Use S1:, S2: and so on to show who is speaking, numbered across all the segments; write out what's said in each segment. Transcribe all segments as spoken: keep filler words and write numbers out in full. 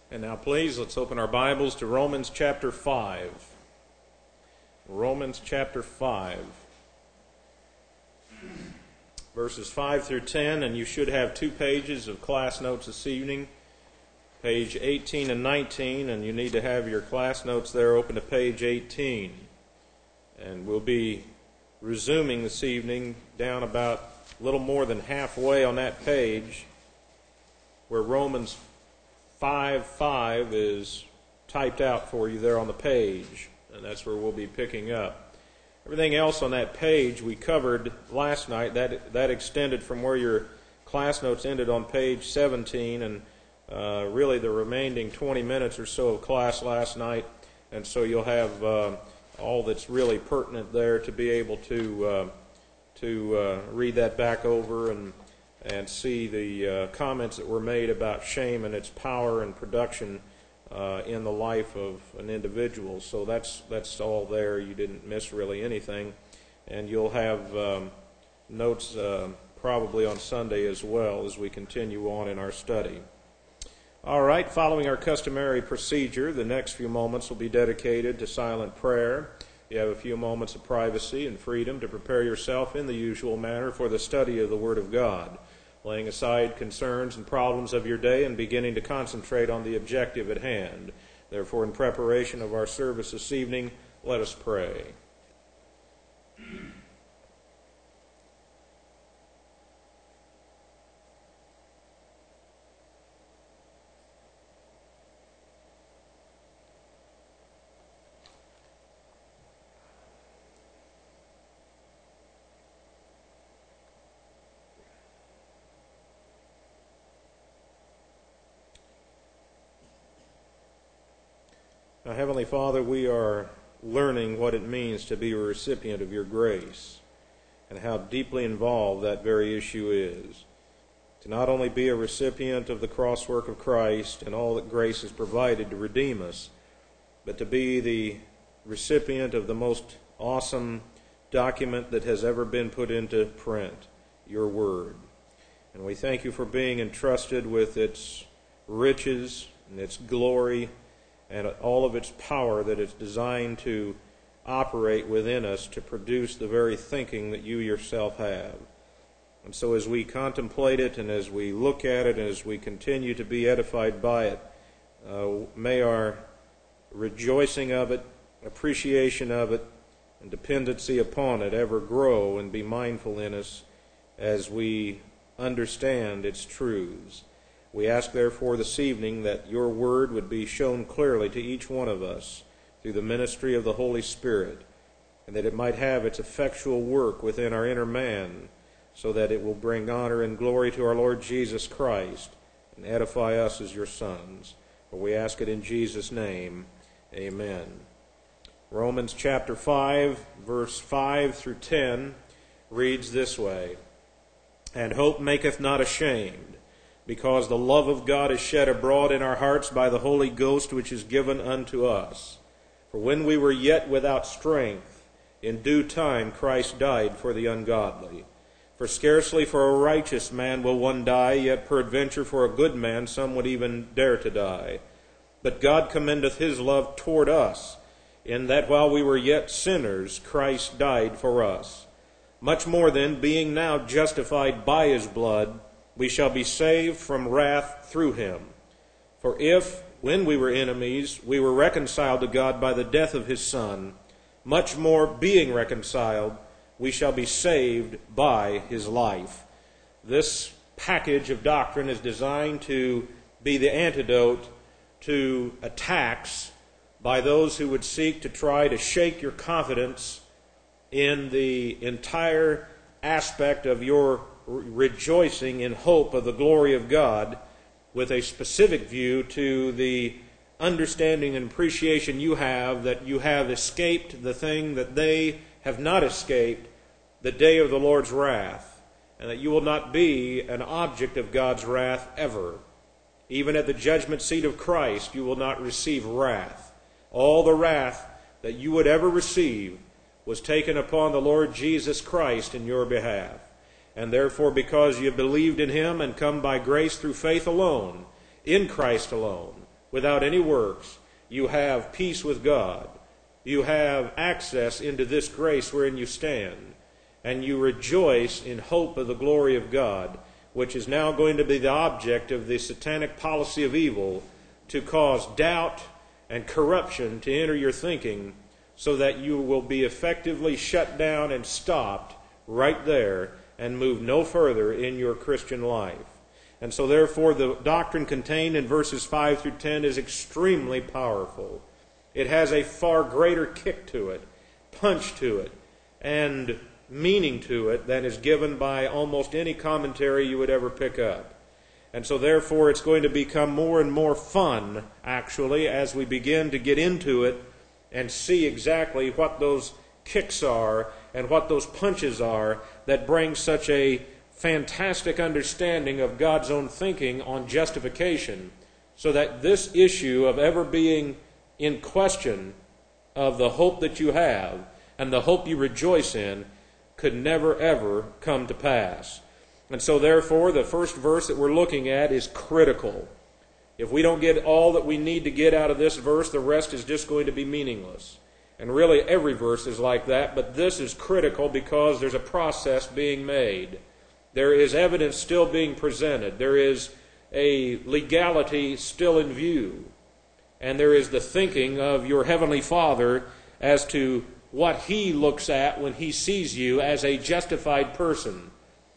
S1: And now please, let's open our Bibles to Romans chapter five. Romans chapter five. Verses five through ten, and you should have two pages of class notes this evening. Page eighteen and nineteen, and you need to have your class notes there open to page eighteen. And we'll be resuming this evening down about a little more than halfway on that page, where Romans five five is typed out for you there on the page, and that's where we'll be picking up. Everything else on that page we covered last night. That that extended from where your class notes ended on page seventeen, and uh, really the remaining twenty minutes or so of class last night, and so you'll have uh, all that's really pertinent there to be able to uh, to uh, read that back over and and see the uh, comments that were made about shame and its power and production uh, in the life of an individual. So that's that's all there. You didn't miss really anything. And you'll have um, notes uh, probably on Sunday as well as we continue on in our study. All right, following our customary procedure, the next few moments will be dedicated to silent prayer. You have a few moments of privacy and freedom to prepare yourself in the usual manner for the study of the Word of God, laying aside concerns and problems of your day and beginning to concentrate on the objective at hand. Therefore, in preparation of our service this evening, let us pray. Now, Heavenly Father, we are learning what it means to be a recipient of your grace and how deeply involved that very issue is. To not only be a recipient of the cross work of Christ and all that grace has provided to redeem us, but to be the recipient of the most awesome document that has ever been put into print, your Word. And we thank you for being entrusted with its riches and its glory and all of its power that it's designed to operate within us to produce the very thinking that you yourself have. And so as we contemplate it and as we look at it and as we continue to be edified by it, uh, may our rejoicing of it, appreciation of it, and dependency upon it ever grow and be mindful in us as we understand its truths. We ask, therefore, this evening that your word would be shown clearly to each one of us through the ministry of the Holy Spirit, and that it might have its effectual work within our inner man, so that it will bring honor and glory to our Lord Jesus Christ and edify us as your sons. For we ask it in Jesus' name. Amen. Romans chapter five, verse five through ten reads this way: "And hope maketh not ashamed, because the love of God is shed abroad in our hearts by the Holy Ghost which is given unto us. For when we were yet without strength, in due time Christ died for the ungodly. For scarcely for a righteous man will one die, yet peradventure for a good man some would even dare to die. But God commendeth his love toward us, in that while we were yet sinners, Christ died for us. Much more then, being now justified by his blood, we shall be saved from wrath through him. For if, when we were enemies, we were reconciled to God by the death of his Son, much more, being reconciled, we shall be saved by his life." This package of doctrine is designed to be the antidote to attacks by those who would seek to try to shake your confidence in the entire aspect of your rejoicing in hope of the glory of God, with a specific view to the understanding and appreciation you have that you have escaped the thing that they have not escaped, the day of the Lord's wrath, and that you will not be an object of God's wrath ever. Even at the judgment seat of Christ, you will not receive wrath. All the wrath that you would ever receive was taken upon the Lord Jesus Christ in your behalf. And therefore, because you have believed in him and come by grace through faith alone, in Christ alone, without any works, you have peace with God. You have access into this grace wherein you stand, and you rejoice in hope of the glory of God, which is now going to be the object of the satanic policy of evil to cause doubt and corruption to enter your thinking, so that you will be effectively shut down and stopped right there and move no further in your Christian life. And so therefore the doctrine contained in verses five through ten is extremely powerful. It has a far greater kick to it, punch to it, and meaning to it than is given by almost any commentary you would ever pick up. And so therefore it's going to become more and more fun, actually, as we begin to get into it and see exactly what those kicks are and what those punches are that bring such a fantastic understanding of God's own thinking on justification, so that this issue of ever being in question of the hope that you have and the hope you rejoice in could never ever come to pass. And so therefore the first verse that we're looking at is critical. If we don't get all that we need to get out of this verse, the rest is just going to be meaningless. And really every verse is like that, but this is critical because there's a process being made. There is evidence still being presented. There is a legality still in view. And there is the thinking of your Heavenly Father as to what He looks at when He sees you as a justified person.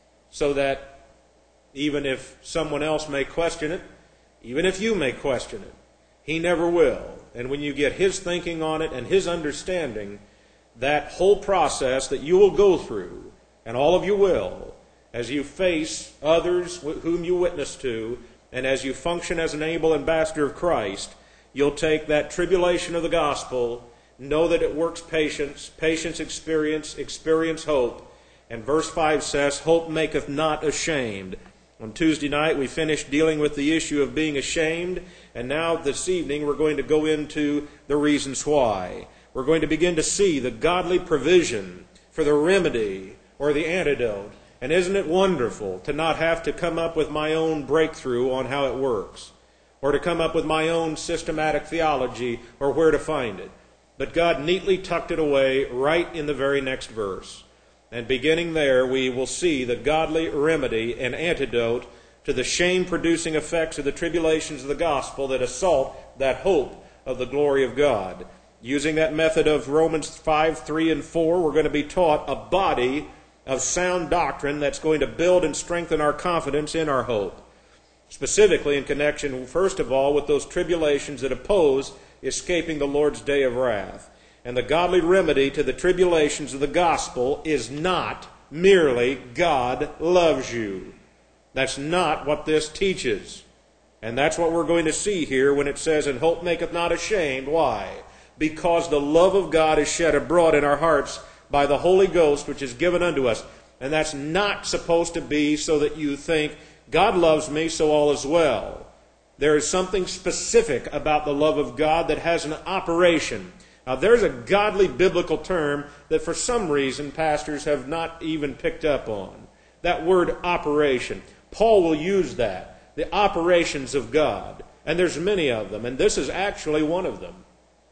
S1: So that even if someone else may question it, even if you may question it, He never will. And when you get His thinking on it and His understanding, that whole process that you will go through, and all of you will, as you face others whom you witness to, and as you function as an able ambassador of Christ, you'll take that tribulation of the gospel, know that it works patience, patience experience, experience hope. And verse five says, hope maketh not ashamed. On Tuesday night we finished dealing with the issue of being ashamed, and now this evening we're going to go into the reasons why. We're going to begin to see the godly provision for the remedy or the antidote. And isn't it wonderful to not have to come up with my own breakthrough on how it works, or to come up with my own systematic theology or where to find it? But God neatly tucked it away right in the very next verse. And beginning there, we will see the godly remedy and antidote to the shame-producing effects of the tribulations of the gospel that assault that hope of the glory of God. Using that method of Romans five, three, and four, we're going to be taught a body of sound doctrine that's going to build and strengthen our confidence in our hope. Specifically in connection, first of all, with those tribulations that oppose escaping the Lord's day of wrath. And the godly remedy to the tribulations of the gospel is not merely God loves you. That's not what this teaches. And that's what we're going to see here when it says, and hope maketh not ashamed. Why? Because the love of God is shed abroad in our hearts by the Holy Ghost, which is given unto us. And that's not supposed to be so that you think, God loves me, so all is well. There is something specific about the love of God that has an operation. Now, there's a godly biblical term that for some reason pastors have not even picked up on. That word operation. Paul will use that. The operations of God. And there's many of them. And this is actually one of them.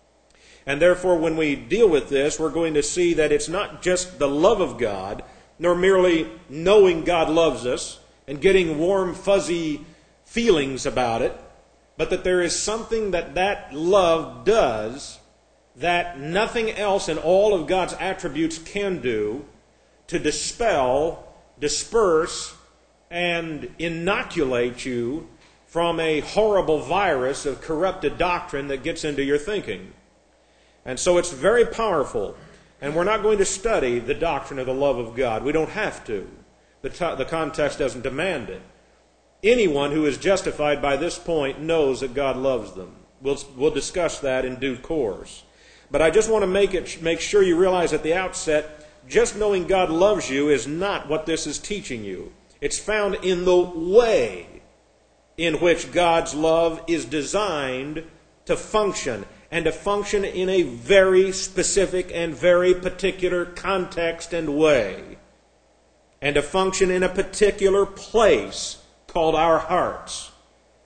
S1: And therefore, when we deal with this, we're going to see that it's not just the love of God, nor merely knowing God loves us and getting warm, fuzzy feelings about it, but that there is something that that love does that nothing else in all of God's attributes can do to dispel, disperse, and inoculate you from a horrible virus of corrupted doctrine that gets into your thinking. And so it's very powerful. And we're not going to study the doctrine of the love of God. We don't have to. The, t- the context doesn't demand it. Anyone who is justified by this point knows that God loves them. We'll, we'll discuss that in due course. But I just want to make it make sure you realize at the outset, just knowing God loves you is not what this is teaching you. It's found in the way in which God's love is designed to function, and to function in a very specific and very particular context and way, and to function in a particular place called our hearts.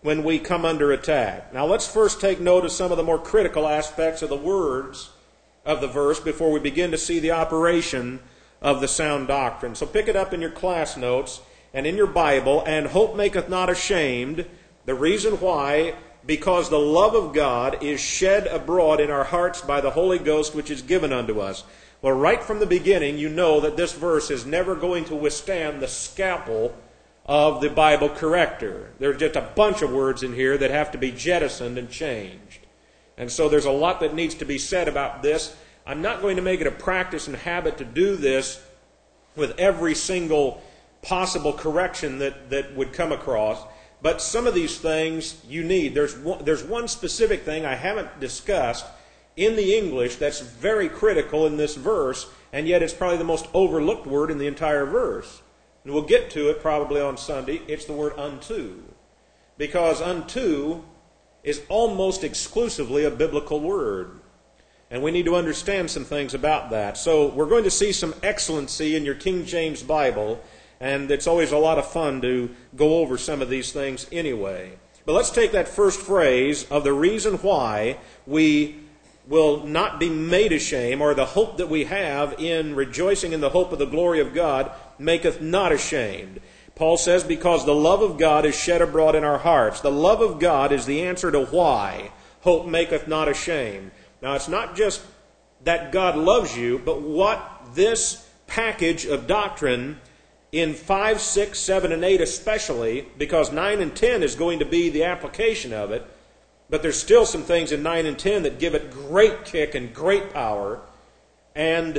S1: when we come under attack. Now let's first take note of some of the more critical aspects of the words of the verse before we begin to see the operation of the sound doctrine. So pick it up in your class notes and in your Bible, and hope maketh not ashamed. The reason why, because the love of God is shed abroad in our hearts by the Holy Ghost which is given unto us. Well, right from the beginning, you know that this verse is never going to withstand the scalpel of the Bible corrector. There's just a bunch of words in here that have to be jettisoned and changed. And so there's a lot that needs to be said about this. I'm not going to make it a practice and habit to do this with every single possible correction that, that would come across. But some of these things you need. There's one, there's one specific thing I haven't discussed in the English that's very critical in this verse, and yet it's probably the most overlooked word in the entire verse. And we'll get to it probably on Sunday. It's the word unto. Because unto is almost exclusively a biblical word. And we need to understand some things about that. So we're going to see some excellency in your King James Bible, and it's always a lot of fun to go over some of these things anyway. But let's take that first phrase of the reason why we will not be made ashamed, or the hope that we have in rejoicing in the hope of the glory of God maketh not ashamed. Paul says, because the love of God is shed abroad in our hearts. The love of God is the answer to why hope maketh not ashamed. Now, it's not just that God loves you, but what this package of doctrine in five, six, seven, and eight especially, because nine and ten is going to be the application of it, but there's still some things in nine and ten that give it great kick and great power. And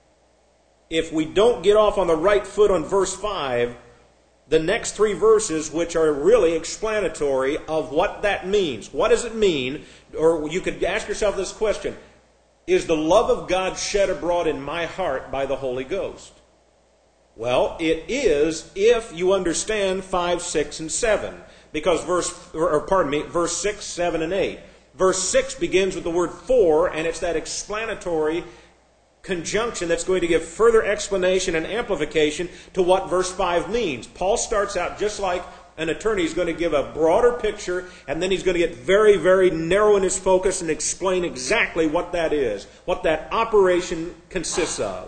S1: if we don't get off on the right foot on verse five, the next three verses, which are really explanatory of what that means. What does it mean? Or you could ask yourself this question: is the love of God shed abroad in my heart by the Holy Ghost? Well, it is if you understand five, six, and seven. Because verse, or pardon me, verse six, seven, and eight. Verse six begins with the word for, and it's that explanatory conjunction that's going to give further explanation and amplification to what verse five means. Paul starts out just like an attorney. He's going to give a broader picture, and then he's going to get very, very narrow in his focus and explain exactly what that is, what that operation consists of.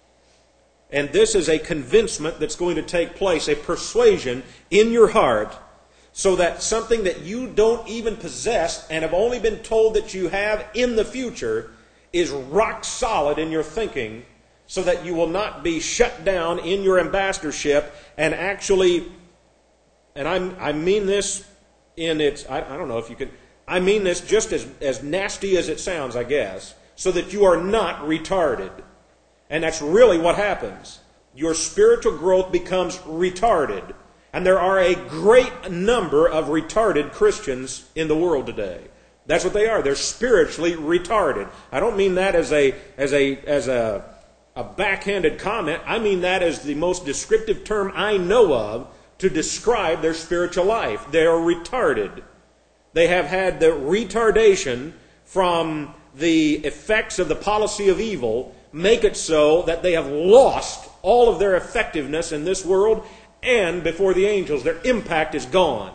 S1: And this is a convincement that's going to take place, a persuasion in your heart, so that something that you don't even possess and have only been told that you have in the future is rock solid in your thinking, so that you will not be shut down in your ambassadorship and actually, and I'm, I mean this in its, I, I don't know if you could, I mean this just as, as nasty as it sounds, I guess, so that you are not retarded. And that's really what happens. Your spiritual growth becomes retarded. And there are a great number of retarded Christians in the world today. That's what they are. They're spiritually retarded. I don't mean that as a as a as a, a backhanded comment. I mean that as the most descriptive term I know of to describe their spiritual life. They are retarded. They have had the retardation from the effects of the policy of evil make it so that they have lost all of their effectiveness in this world and before the angels. Their impact is gone.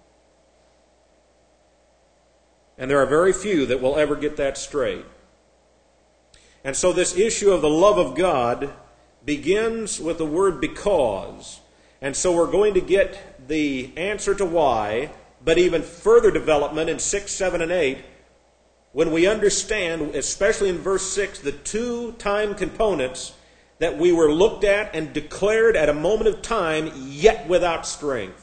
S1: And there are very few that will ever get that straight. And so this issue of the love of God begins with the word because. And so we're going to get the answer to why, but even further development in six, seven, and eight, when we understand, especially in verse six, the two time components that we were looked at and declared at a moment of time, yet without strength.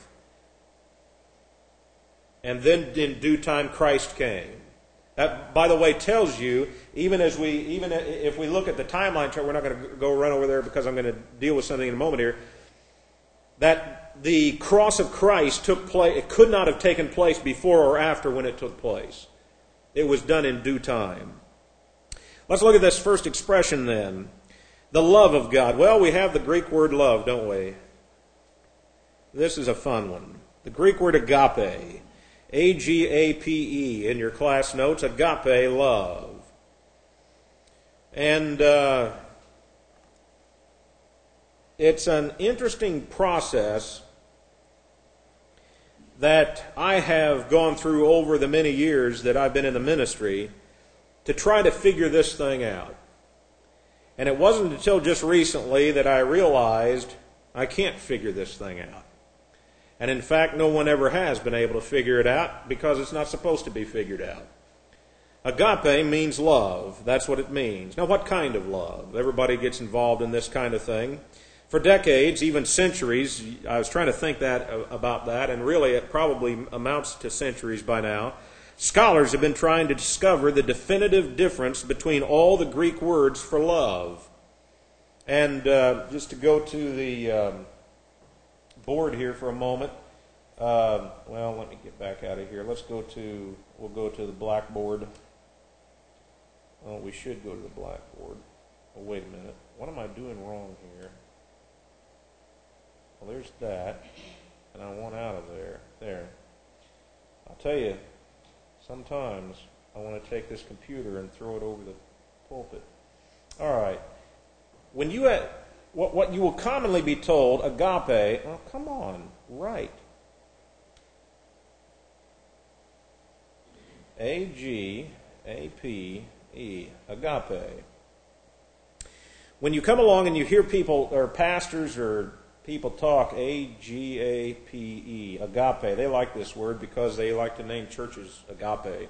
S1: And then in due time Christ came. That, by the way, tells you, even as we, even if we look at the timeline chart, we're not going to go run over there because I'm going to deal with something in a moment here, that the cross of Christ took place, it could not have taken place before or after when it took place. It was done in due time. Let's look at this first expression then. The love of God. Well, we have the Greek word love, don't we? This is a fun one. The Greek word agape. A G A P E in your class notes. Agape, love. And uh, it's an interesting process that I have gone through over the many years that I've been in the ministry to try to figure this thing out. And it wasn't until just recently that I realized I can't figure this thing out. And in fact, no one ever has been able to figure it out because it's not supposed to be figured out. Agape means love. That's what it means. Now, what kind of love? Everybody gets involved in this kind of thing. For decades, even centuries, I was trying to think that about that, and really it probably amounts to centuries by now. Scholars have been trying to discover the definitive difference between all the Greek words for love. And uh, just to go to the um, board here for a moment. Uh, well, let me get back out of here. Let's go to, we'll go to the blackboard. Well, we should go to the blackboard. Oh, wait a minute. What am I doing wrong here? Well, there's that, and I want out of there. There. I'll tell you, sometimes I want to take this computer and throw it over the pulpit. All right. When you had, what, what you will commonly be told, agape, oh, come on, right. A G A P E, agape. When you come along and you hear people, or pastors or people talk A G A P E, agape. They like this word because they like to name churches agape.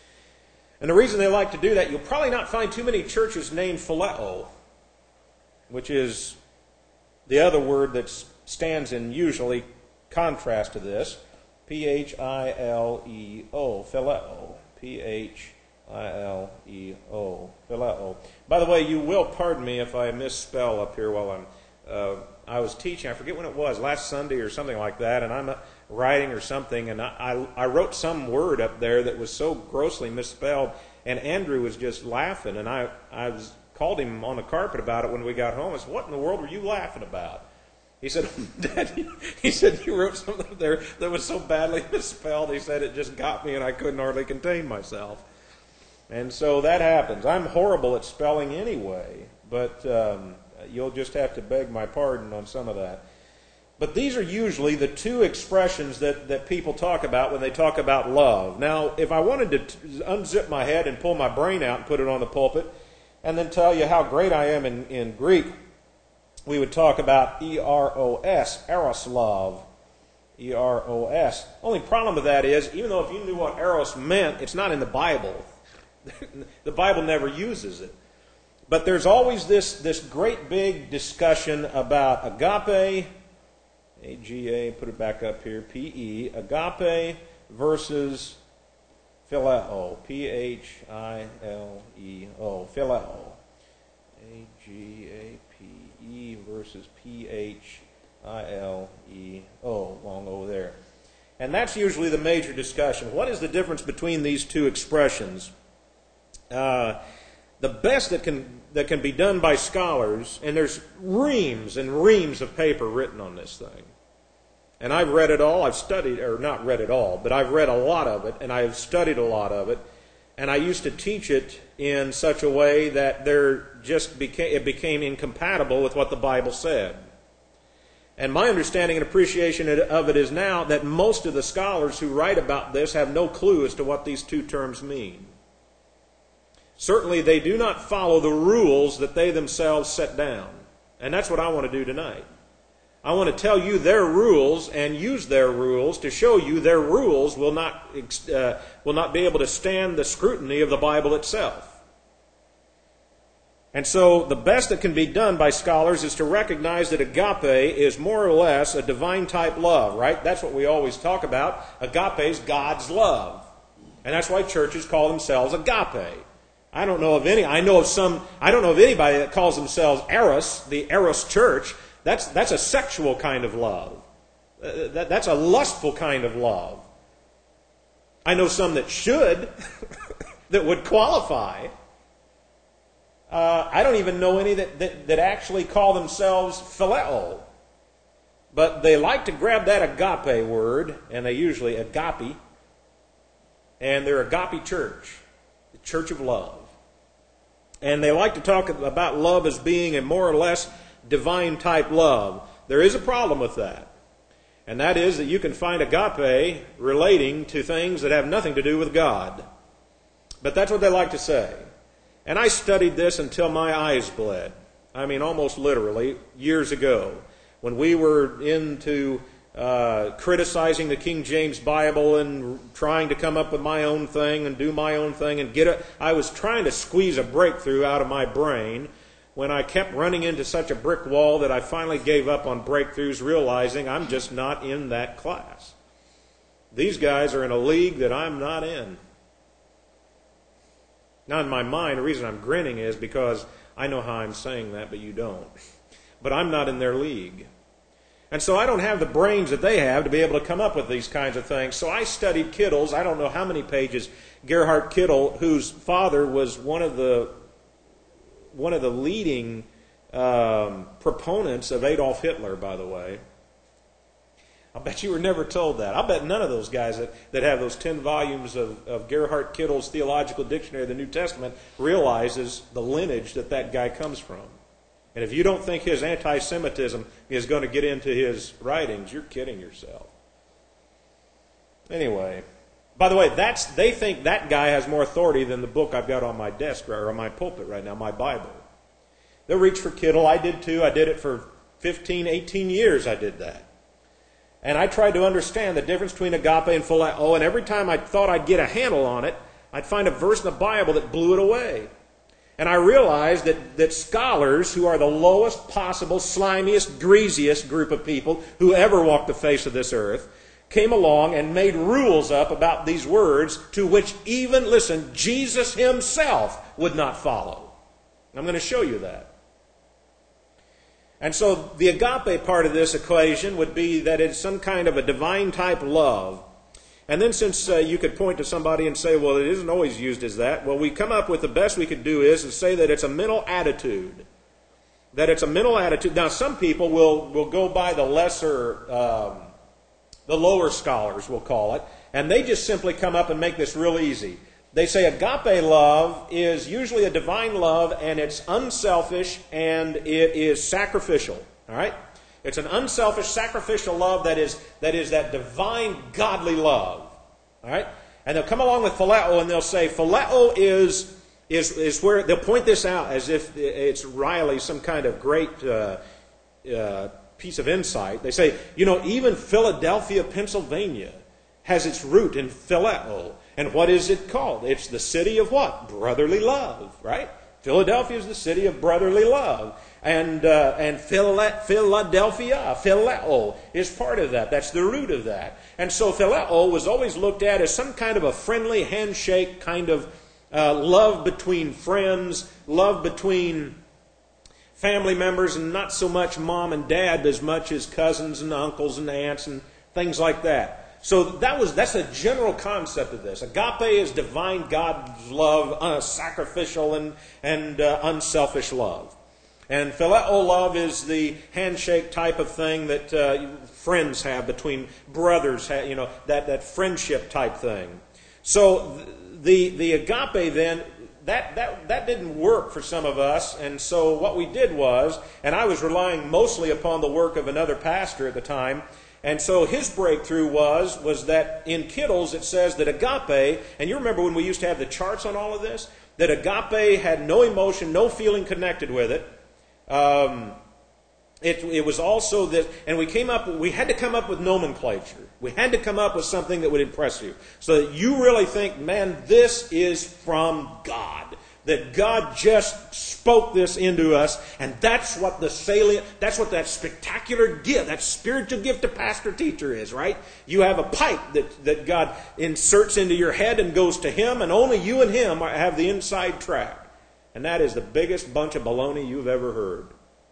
S1: And the reason they like to do that, you'll probably not find too many churches named phileo, which is the other word that stands in usually contrast to this. P H I L E O, phileo. P H I L E O, phileo. By the way, you will pardon me if I misspell up here while I'm... Uh, I was teaching, I forget when it was, last Sunday or something like that, and I'm uh, writing or something, and I, I, I wrote some word up there that was so grossly misspelled, and Andrew was just laughing, and I, I was, called him on the carpet about it when we got home. I said, what in the world were you laughing about? He said, Dad, he said, you wrote something up there that was so badly misspelled, he said it just got me and I couldn't hardly contain myself. And so that happens. I'm horrible at spelling anyway, but... Um, You'll just have to beg my pardon on some of that. But these are usually the two expressions that, that people talk about when they talk about love. Now, if I wanted to t- unzip my head and pull my brain out and put it on the pulpit and then tell you how great I am in, in Greek, we would talk about E R O S, eros love. E R O S. Only problem with that is, even though if you knew what eros meant, it's not in the Bible. The Bible never uses it. But there's always this, this great big discussion about agape, A G A, put it back up here, P E, agape versus phileo, P H I L E O, phileo. A G A P E versus P H I L E O, long O there. And that's usually the major discussion. What is the difference between these two expressions? Uh, the best that can that can be done by scholars, and there's reams and reams of paper written on this thing. And I've read it all, I've studied, or not read it all, but I've read a lot of it, and I've studied a lot of it. And I used to teach it in such a way that there just became, it became incompatible with what the Bible said. And my understanding and appreciation of it is now that most of the scholars who write about this have no clue as to what these two terms mean. Certainly they do not follow the rules that they themselves set down. And that's what I want to do tonight. I want to tell you their rules and use their rules to show you their rules will not, uh, will not be able to stand the scrutiny of the Bible itself. And so the best that can be done by scholars is to recognize that agape is more or less a divine type love, right? That's what we always talk about. Agape is God's love. And that's why churches call themselves agape. I don't know of any, I know of some, I don't know of anybody that calls themselves Eros, the Eros church. That's, that's a sexual kind of love. Uh, that, that's a lustful kind of love. I know some that should, that would qualify. Uh, I don't even know any that, that, that actually call themselves phileo. But they like to grab that agape word, and they usually agape, and they're agape church, the church of love. And they like to talk about love as being a more or less divine type love. There is a problem with that. And that is that you can find agape relating to things that have nothing to do with God. But that's what they like to say. And I studied this until my eyes bled. I mean, almost literally, years ago, when we were into uh, criticizing the King James Bible and trying to come up with my own thing and do my own thing and get it. I was trying to squeeze a breakthrough out of my brain when I kept running into such a brick wall that I finally gave up on breakthroughs, realizing I'm just not in that class. These guys are in a league that I'm not in. Now, in my mind, the reason I'm grinning is because I know how I'm saying that, but you don't. But I'm not in their league. And so I don't have the brains that they have to be able to come up with these kinds of things. So I studied Kittle's, I don't know how many pages, Gerhard Kittel, whose father was one of the one of the leading um, proponents of Adolf Hitler, by the way. I bet you were never told that. I bet none of those guys that, that have those ten volumes of, of Gerhard Kittel's Theological Dictionary of the New Testament realizes the lineage that that guy comes from. And if you don't think his anti-Semitism is going to get into his writings, you're kidding yourself. Anyway, by the way, that's they think that guy has more authority than the book I've got on my desk or on my pulpit right now, my Bible. They'll reach for Kittel. I did too. I did it for fifteen, eighteen years I did that. And I tried to understand the difference between agape and phileo, and every time I thought I'd get a handle on it, I'd find a verse in the Bible that blew it away. And I realized that, that scholars, who are the lowest possible, slimiest, greasiest group of people who ever walked the face of this earth, came along and made rules up about these words to which even, listen, Jesus himself would not follow. I'm going to show you that. And so the agape part of this equation would be that it's some kind of a divine type love. And then since uh, you could point to somebody and say, well, it isn't always used as that, well, we come up with the best we could do is to say that it's a mental attitude. That it's a mental attitude. Now, some people will, will go by the lesser, um, the lower scholars, we'll call it, and they just simply come up and make this real easy. They say agape love is usually a divine love, and it's unselfish, and it is sacrificial. All right? It's an unselfish, sacrificial love that is that is that divine, godly love. All right? And they'll come along with phileo, and they'll say phileo is is is where they'll point this out as if it's Riley, some kind of great uh, uh, piece of insight. They say, you know, even Philadelphia, Pennsylvania, has its root in phileo. And what is it called? It's the city of what? Brotherly love, right? Philadelphia is the city of brotherly love. And uh, and Philadelphia, phileo, is part of that. That's the root of that. And so phileo was always looked at as some kind of a friendly handshake kind of uh, love between friends, love between family members, and not so much mom and dad as much as cousins and uncles and aunts and things like that. So that was that's a general concept of this. Agape is divine God's love, uh, sacrificial and, and uh, unselfish love. And phileo love is the handshake type of thing that uh, friends have between brothers, you know, that, that friendship type thing. So the the agape then, that, that, that didn't work for some of us. And so what we did was, and I was relying mostly upon the work of another pastor at the time, and so his breakthrough was, was that in Kittle's it says that agape, and you remember when we used to have the charts on all of this, that agape had no emotion, no feeling connected with it. Um, it, it was also that, and we came up, we had to come up with nomenclature. We had to come up with something that would impress you. So that you really think, man, this is from God. That God just spoke this into us, and that's what the salient, that's what that spectacular gift, that spiritual gift of pastor-teacher is, right? You have a pipe that, that God inserts into your head and goes to Him, and only you and Him have the inside track. And that is the biggest bunch of baloney you've ever heard.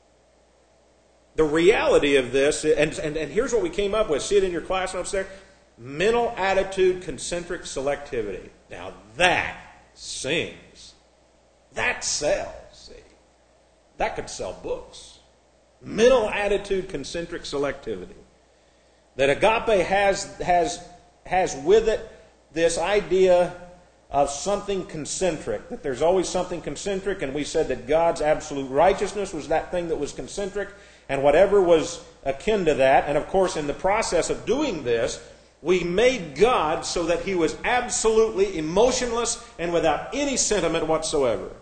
S1: The reality of this, and, and, and here's what we came up with. See it in your class notes there? Mental attitude concentric selectivity. Now that sings. That sells, see. That could sell books. Mental attitude concentric selectivity. That agape has, has, has with it this idea of something concentric, that there's always something concentric, and we said that God's absolute righteousness was that thing that was concentric, and whatever was akin to that. And of course, in the process of doing this, we made God so that He was absolutely emotionless and without any sentiment whatsoever.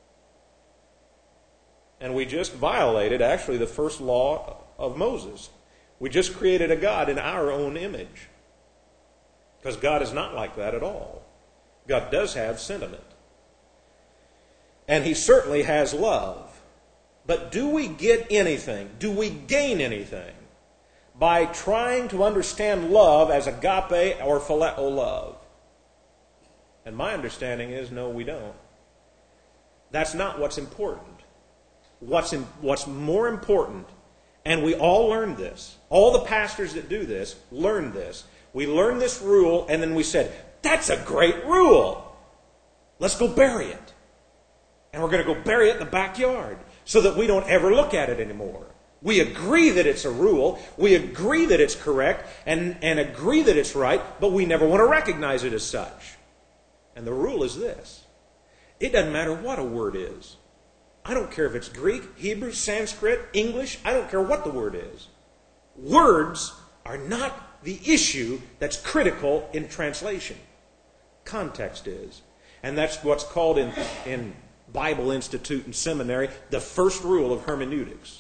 S1: And we just violated, actually, the first law of Moses. We just created a God in our own image. Because God is not like that at all. God does have sentiment. And He certainly has love. But do we get anything? Do we gain anything by trying to understand love as agape or phileo love? And my understanding is, no, we don't. That's not what's important. What's, in, what's more important, and we all learned this, all the pastors that do this learned this. We learned this rule, and then we said, that's a great rule. Let's go bury it. And we're going to go bury it in the backyard so that we don't ever look at it anymore. We agree that it's a rule, we agree that it's correct, and, and agree that it's right, but we never want to recognize it as such. And the rule is this. It doesn't matter what a word is. I don't care if it's Greek, Hebrew, Sanskrit, English. I don't care what the word is. Words are not the issue that's critical in translation. Context is. And that's what's called in, in Bible Institute and seminary the first rule of hermeneutics.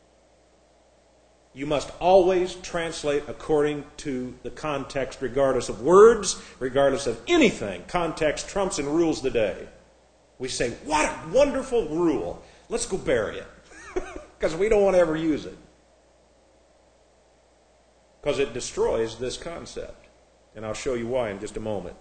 S1: You must always translate according to the context, regardless of words, regardless of anything. Context trumps and rules the day. We say, what a wonderful rule. Let's go bury it. Because we don't want to ever use it. Because it destroys this concept. And I'll show you why in just a moment.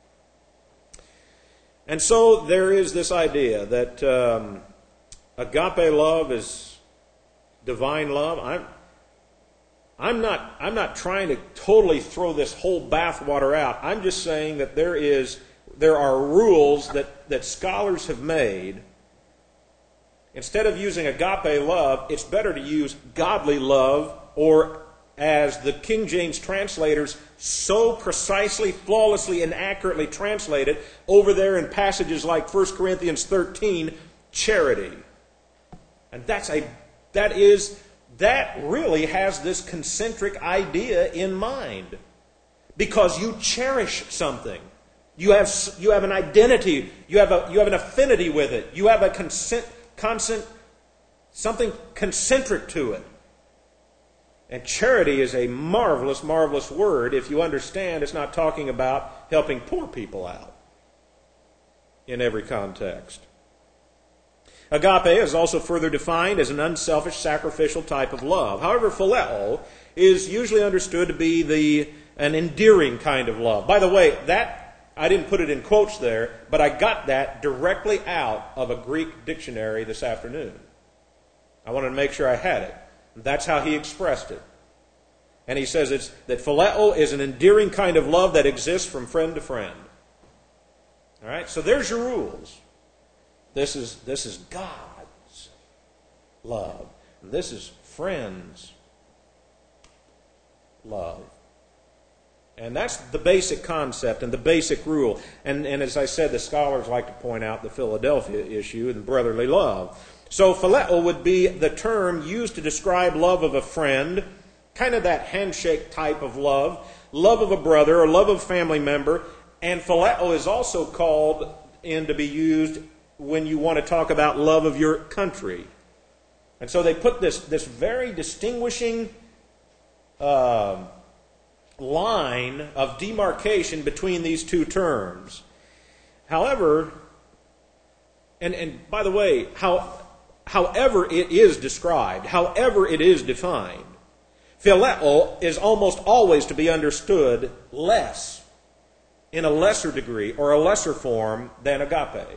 S1: And so there is this idea that um, agape love is divine love. I'm, I'm not, I'm not trying to totally throw this whole bathwater out. I'm just saying that there is... There are rules that, that scholars have made. Instead of using agape love, it's better to use godly love, or as the King James translators so precisely, flawlessly, and accurately translate it over there in passages like First Corinthians thirteen, charity. And that's a that is that really has this concentric idea in mind. Because you cherish something. You have you have an identity. You have a you have an affinity with it. You have a consent, consent, something concentric to it. And charity is a marvelous, marvelous word if you understand it's not talking about helping poor people out in every context. Agape is also further defined as an unselfish, sacrificial type of love. However, phileo is usually understood to be the an endearing kind of love. By the way, that I didn't put it in quotes there, but I got that directly out of a Greek dictionary this afternoon. I wanted to make sure I had it. That's how he expressed it. And he says it's that phileo is an endearing kind of love that exists from friend to friend. All right, so there's your rules. This is this is God's love. And this is friends' love. And that's the basic concept and the basic rule. And, and as I said, the scholars like to point out the Philadelphia issue and brotherly love. So phileo would be the term used to describe love of a friend, kind of that handshake type of love, love of a brother or love of a family member. And phileo is also called in to be used when you want to talk about love of your country. And so they put this, this very distinguishing uh, line of demarcation between these two terms. However, and, and by the way, how, however it is described, however it is defined, phileo is almost always to be understood less, in a lesser degree or a lesser form than agape.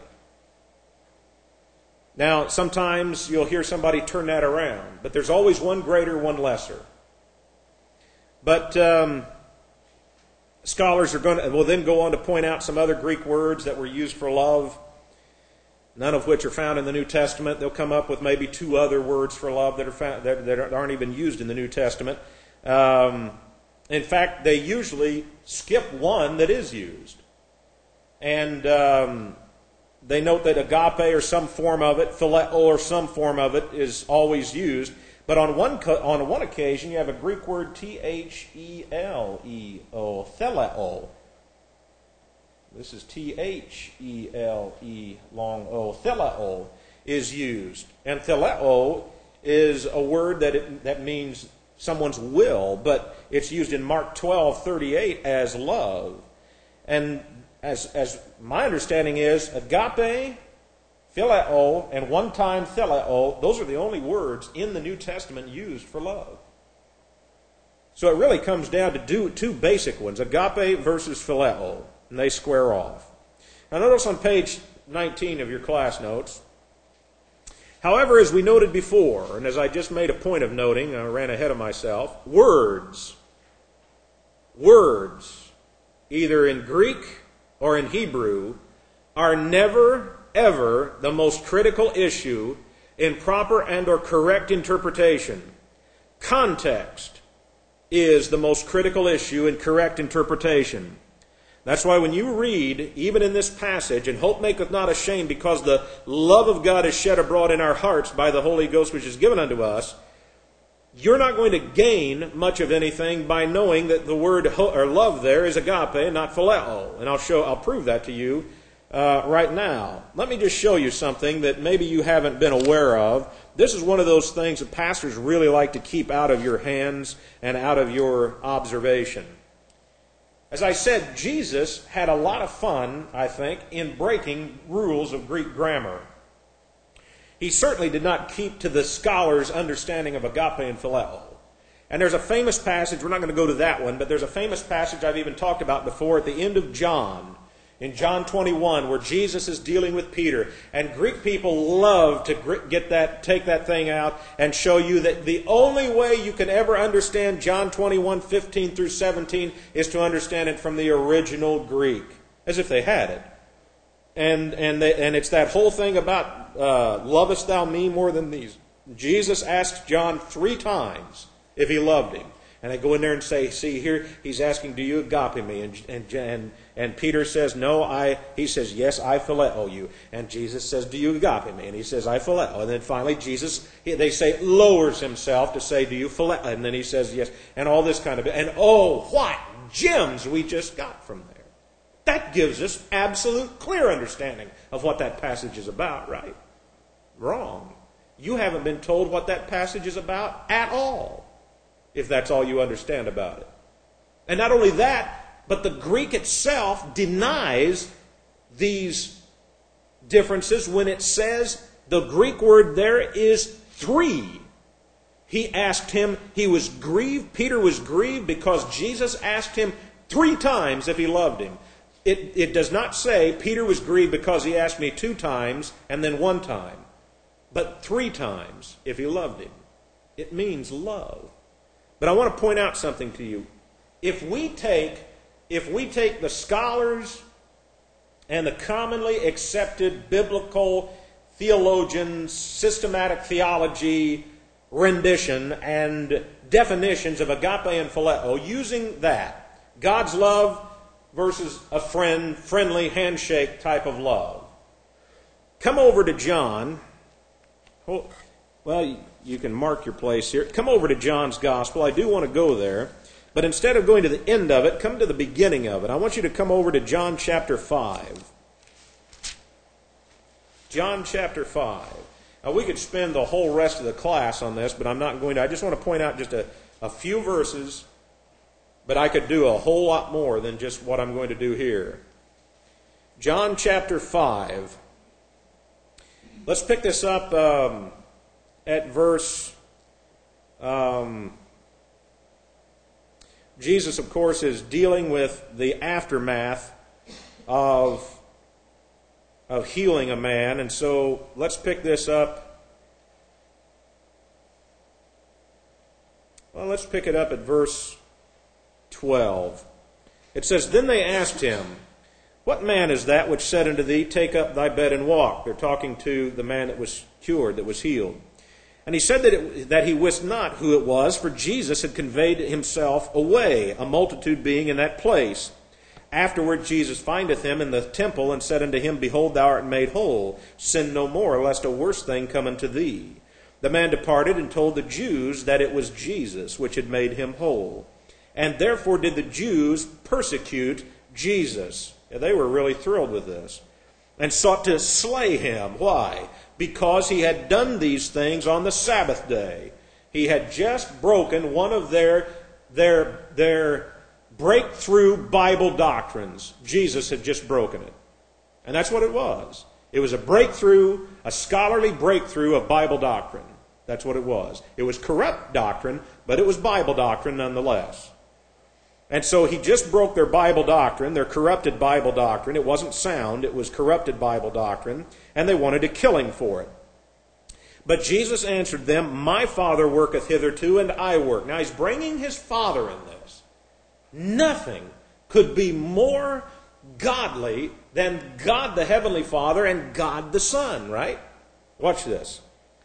S1: Now, sometimes you'll hear somebody turn that around, but there's always one greater, one lesser. But um, scholars are going to will then go on to point out some other Greek words that were used for love, none of which are found in the New Testament. They'll come up with maybe two other words for love that are found, that, that aren't even used in the New Testament. Um, in fact, they usually skip one that is used, and um, they note that agape or some form of it, phileo or some form of it, is always used. But on one on one occasion, you have a Greek word T H E L E O, theleo. This is T H E L E long O, theleo is used. And theleo is a word that it, that means someone's will, but it's used in Mark twelve thirty-eight as love. And as as my understanding is, agape, phileo, and one-time theleo, those are the only words in the New Testament used for love. So it really comes down to two, two basic ones, agape versus phileo, and they square off. Now notice on page nineteen of your class notes, however, as we noted before, and as I just made a point of noting, I ran ahead of myself, words, words, either in Greek or in Hebrew, are never, ever the most critical issue in proper and or correct interpretation. Context is the most critical issue in correct interpretation. That's why when you read, even in this passage, and hope maketh not ashamed, because the love of God is shed abroad in our hearts by the Holy Ghost which is given unto us, you're not going to gain much of anything by knowing that the word or love there is agape, not phileo. And I'll show, I'll prove that to you uh, right now. Let me just show you something that maybe you haven't been aware of. This is one of those things that pastors really like to keep out of your hands and out of your observation. As I said, Jesus had a lot of fun, I think, in breaking rules of Greek grammar. He certainly did not keep to the scholar's understanding of agape and phileo. And there's a famous passage, we're not going to go to that one, but there's a famous passage I've even talked about before at the end of John, in John twenty-one, where Jesus is dealing with Peter. And Greek people love to get that, take that thing out and show you that the only way you can ever understand John twenty-one, fifteen through seventeen is to understand it from the original Greek, as if they had it. And and they, and it's that whole thing about uh, lovest thou me more than these. Jesus asked John three times if he loved him. And they go in there and say, see here, he's asking, do you agape me? And and and, and Peter says, no, I, he says, yes, I phileo you. And Jesus says, do you agape me? And he says, I phileo. And then finally Jesus, they say, lowers himself to say, do you phileo? And then he says, yes. And all this kind of, and oh, what gems we just got from there. That gives us absolute clear understanding of what that passage is about, right? Wrong. You haven't been told what that passage is about at all, if that's all you understand about it. And not only that, but the Greek itself denies these differences when it says the Greek word there is three. He asked him, he was grieved, Peter was grieved because Jesus asked him three times if he loved him. It, it does not say Peter was grieved because he asked me two times and then one time, but three times if he loved him. It means love. But I want to point out something to you. If we take, if we take the scholars and the commonly accepted biblical theologians, systematic theology rendition and definitions of agape and phileo, using that, God's love versus a friend, friendly handshake type of love. Come over to John. Well, you can mark your place here. Come over to John's Gospel. I do want to go there. But instead of going to the end of it, come to the beginning of it. I want you to come over to John chapter five. John chapter five. Now, we could spend the whole rest of the class on this, but I'm not going to. I just want to point out just a, a few verses, but I could do a whole lot more than just what I'm going to do here. John chapter five. Let's pick this up um, at verse... Um, Jesus, of course, is dealing with the aftermath of, of healing a man. And so let's pick this up. Well, let's pick it up at verse twelve. It says, Then they asked him, What man is that which said unto thee, Take up thy bed and walk? They're talking to the man that was cured, that was healed. And he said that, it, that he wist not who it was, for Jesus had conveyed himself away, a multitude being in that place. Afterward Jesus findeth him in the temple, and said unto him, Behold, thou art made whole. Sin no more, lest a worse thing come unto thee. The man departed and told the Jews that it was Jesus which had made him whole. And therefore did the Jews persecute Jesus. Yeah, they were really thrilled with this. And sought to slay him. Why? Because he had done these things on the Sabbath day. He had just broken one of their, their, their breakthrough Bible doctrines. Jesus had just broken it. And that's what it was. It was a breakthrough, a scholarly breakthrough of Bible doctrine. That's what it was. It was corrupt doctrine, but it was Bible doctrine nonetheless. And so he just broke their Bible doctrine, their corrupted Bible doctrine. It wasn't sound, it was corrupted Bible doctrine, and they wanted to kill him for it. But Jesus answered them, my Father worketh hitherto, and I work. Now he's bringing his Father in this. Nothing could be more godly than God the Heavenly Father and God the Son, right? Watch this.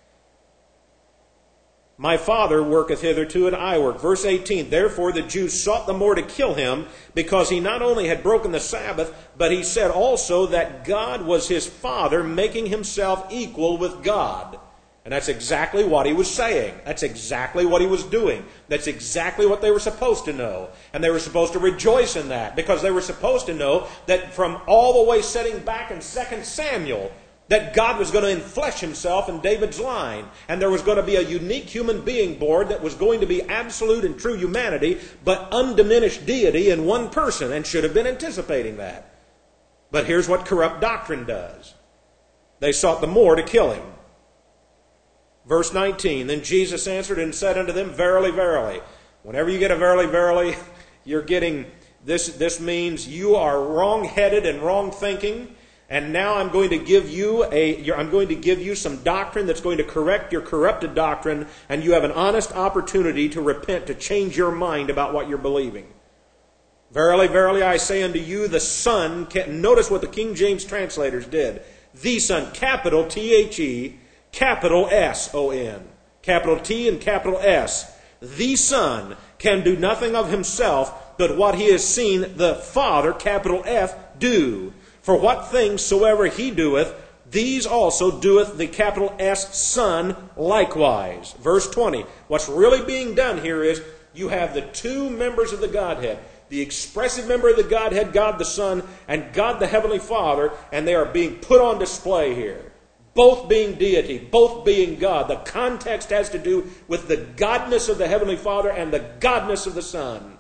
S1: My Father worketh hitherto, and I work. Verse eighteen, therefore the Jews sought the more to kill him, because he not only had broken the Sabbath, but he said also that God was his Father, making himself equal with God. And that's exactly what he was saying. That's exactly what he was doing. That's exactly what they were supposed to know. And they were supposed to rejoice in that, because they were supposed to know that from all the way setting back in Second Samuel, that God was going to enflesh himself in David's line. And there was going to be a unique human being born that was going to be absolute and true humanity, but undiminished deity in one person, and should have been anticipating that. But here's what corrupt doctrine does. They sought the more to kill him. Verse nineteen, then Jesus answered and said unto them, verily, verily. Whenever you get a verily, verily, you're getting, this, this means you are wrong-headed and wrong-thinking. And now I'm going to give you a, I'm going to give you some doctrine that's going to correct your corrupted doctrine, and you have an honest opportunity to repent, to change your mind about what you're believing. Verily, verily, I say unto you, the Son, notice what the King James translators did. The Son, capital T H E, capital S O N. Capital T and capital S. The Son can do nothing of himself, but what he has seen the Father, capital F, do. For what things soever he doeth, these also doeth the capital S Son likewise. Verse twenty. What's really being done here is you have the two members of the Godhead. The expressive member of the Godhead, God the Son, and God the Heavenly Father, and they are being put on display here. Both being deity, both being God. The context has to do with the godness of the Heavenly Father and the godness of the Son.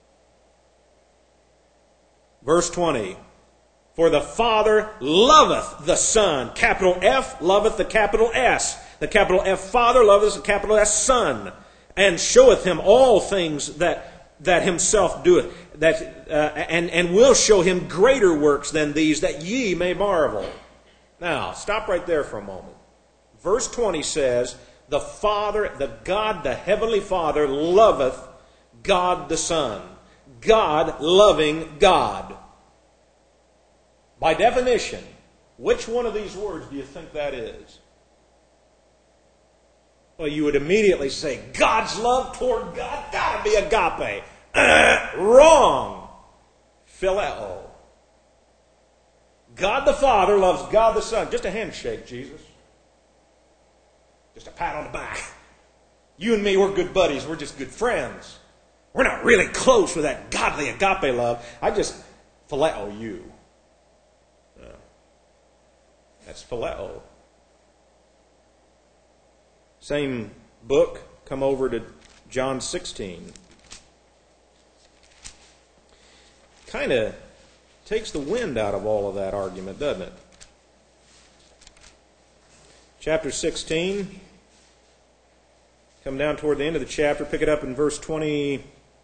S1: Verse twenty. For the Father loveth the Son. Capital F loveth the capital S. The capital F Father loveth the capital S Son. And showeth him all things that, that himself doeth. That, uh, and, and will show him greater works than these, that ye may marvel. Now, stop right there for a moment. Verse twenty says, the Father, the God, the Heavenly Father, loveth God the Son. God loving God. By definition, which one of these words do you think that is? Well, you would immediately say, God's love toward God, gotta be agape. Uh, wrong. Phileo. God the Father loves God the Son. Just a handshake, Jesus. Just a pat on the back. You and me, we're good buddies. We're just good friends. We're not really close with that godly agape love. I just phileo you. No. That's phileo. Same book. Come over to John sixteen. Kind of takes the wind out of all of that argument, doesn't it? Chapter sixteen. Come down toward the end of the chapter. Pick it up in verse twenty.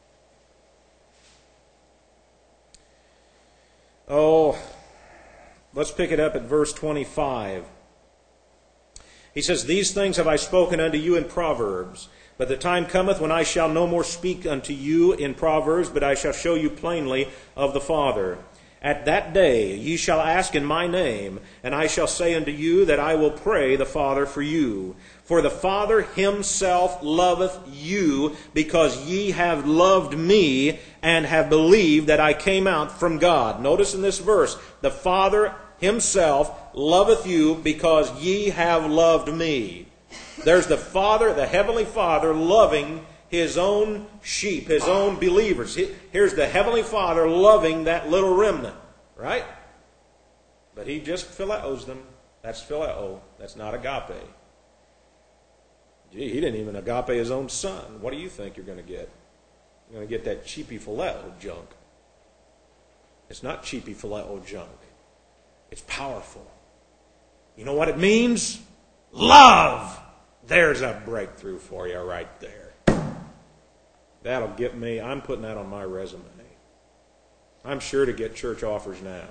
S1: Oh, let's pick it up at verse twenty-five. He says, These things have I spoken unto you in Proverbs. But the time cometh when I shall no more speak unto you in Proverbs, but I shall show you plainly of the Father. At that day ye shall ask in my name, and I shall say unto you that I will pray the Father for you. For the Father himself loveth you, because ye have loved me, and have believed that I came out from God. Notice in this verse, the Father himself loveth you, because ye have loved me. There's the Father, the Heavenly Father, loving His own sheep, His own believers. Here's the Heavenly Father loving that little remnant, right? But He just phileos them. That's phileo. That's not agape. Gee, He didn't even agape His own Son. What do you think you're going to get? You're going to get that cheapy phileo junk. It's not cheapy phileo junk. It's powerful. You know what it means? Love. There's a breakthrough for you right there. That'll get me. I'm putting that on my resume. I'm sure to get church offers now.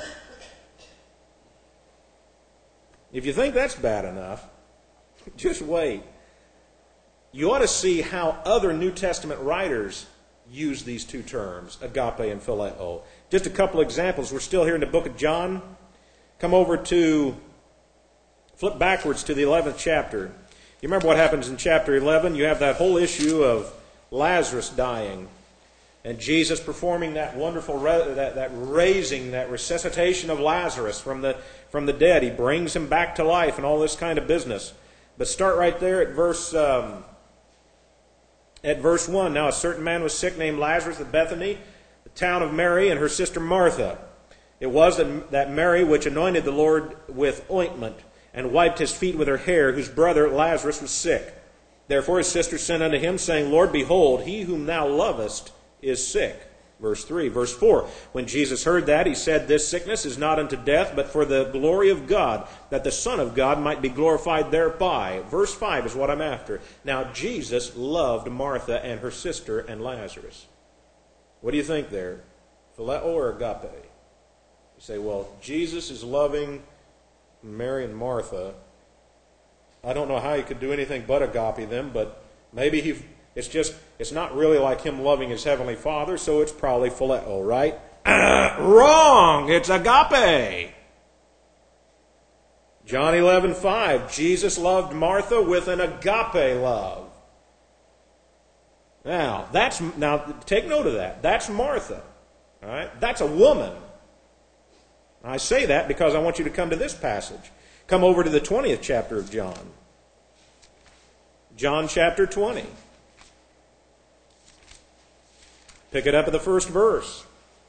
S1: If you think that's bad enough, just wait. You ought to see how other New Testament writers use these two terms, agape and phileo. Just a couple examples. We're still here in the book of John. Come over to, flip backwards to the eleventh chapter. You remember what happens in chapter eleven? You have that whole issue of Lazarus dying. And Jesus performing that wonderful, that, that raising, that resuscitation of Lazarus from the, from the dead. He brings him back to life and all this kind of business. But start right there at verse, um, at verse one. Now a certain man was sick named Lazarus of Bethany, the town of Mary, and her sister Martha. It was that Mary which anointed the Lord with ointment, and wiped his feet with her hair, whose brother Lazarus was sick. Therefore his sister sent unto him, saying, Lord, behold, he whom thou lovest is sick. Verse three. Verse four. When Jesus heard that, he said, This sickness is not unto death, but for the glory of God, that the Son of God might be glorified thereby. Verse five is what I'm after. Now Jesus loved Martha and her sister and Lazarus. What do you think there? Phileo or agape? You say, well, Jesus is loving Mary and Martha. I don't know how he could do anything but agape them, but maybe he, it's just, it's not really like him loving his heavenly Father, so it's probably phileo, right? Wrong! It's agape! John eleven five, Jesus loved Martha with an agape love. Now, that's, now take note of that. That's Martha. All right? That's a woman. I say that because I want you to come to this passage. Come over to the twentieth chapter of John. John chapter twenty. Pick it up at the first verse.